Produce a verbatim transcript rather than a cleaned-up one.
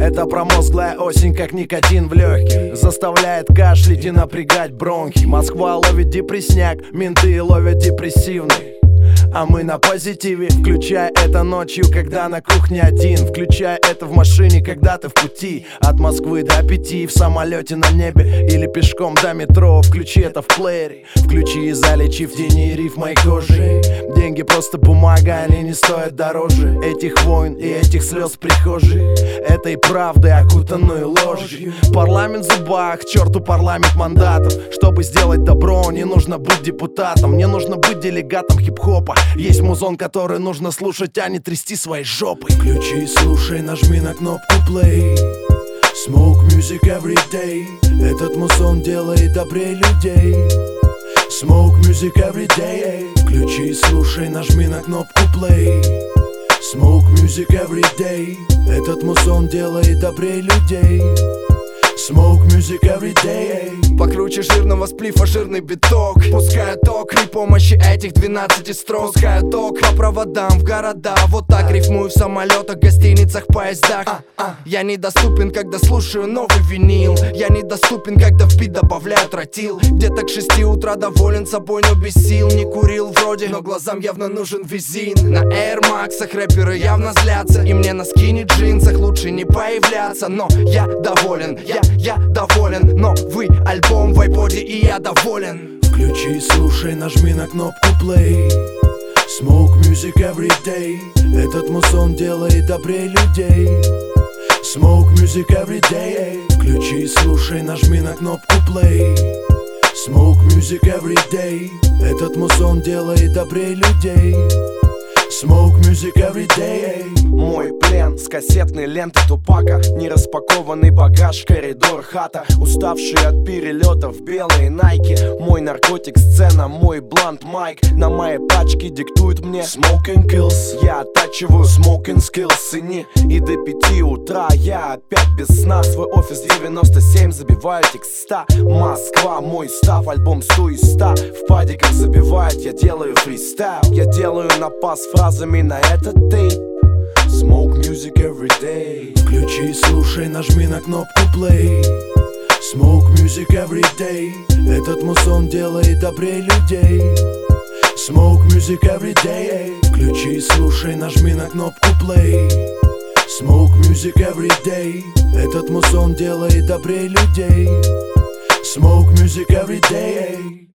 Это промозглая осень, как никотин в легких, заставляет кашлять и напрягать бронхи. Москва ловит депрессняк, менты ловят депрессивный, а мы на позитиве. Включай это ночью, когда на кухне один. Включай это в машине, когда ты в пути от Москвы до пяти, в самолете на небе или пешком до метро. Включи это в плеере, включи и залечи в тени риф моей кожи. Деньги просто бумага, они не стоят дороже этих войн и этих слез в прихожих, этой правды, окутанной ложью. Парламент в зубах, к черту парламент мандатов. Чтобы сделать добро, не нужно быть депутатом, не нужно быть делегатом хип-хопа. Есть музон, который нужно слушать, а не трясти своей жопой. Включи, слушай, нажми на кнопку play. Smoke music every day. Этот музон делает добрее людей. Smoke music every day. Включи, слушай, нажми на кнопку play. Smoke music every day. Этот музон делает добрее людей. Smoke music every day. Покруче жирного сплифа жирный биток. Пускаю ток при помощи этих двенадцати строк. Пускаю ток по проводам в города. Вот так рифмую в самолетах, гостиницах, поездах. а, а. Я недоступен, когда слушаю новый винил. Я недоступен, когда в бит добавляю тротил. Где-то к шести утра доволен собой, но без сил. Не курил вроде, но глазам явно нужен визин. На Air Max'ах рэперы явно злятся, и мне на скини джинсах лучше не появляться. Но я доволен, я, я доволен. Новый альбом в айподе, и я доволен. Включи, слушай, нажми на кнопку play. Smoke music every day. Этот музон делает добрее людей. Smoke music every day. Включи, слушай, нажми на кнопку play. Smoke music every day. Этот музон делает добрее людей. Smoke music every day. Мой плен с кассетной ленты Тупака, нераспакованный багаж, коридор, хата. Уставший от перелетов белые найки. Мой наркотик, сцена, мой блант майк. На моей пачке диктует мне Smoking kills. Я оттачиваю smoking skills. И не и до пяти утра я опять без сна. Свой офис девяносто семь забиваю текста. Москва, мой став, альбом сто из ста. В падиках забивает, я делаю фристайл. Я делаю напас фразами на этот тейп. Smoke music every day. Включи, слушай, нажми на кнопку play. Smoke music every day. Этот музон делает добрее людей. Smoke music every day. Включи, слушай, нажми на кнопку play. Smoke music every day. Этот музон делает добрее людей. Smoke music every day.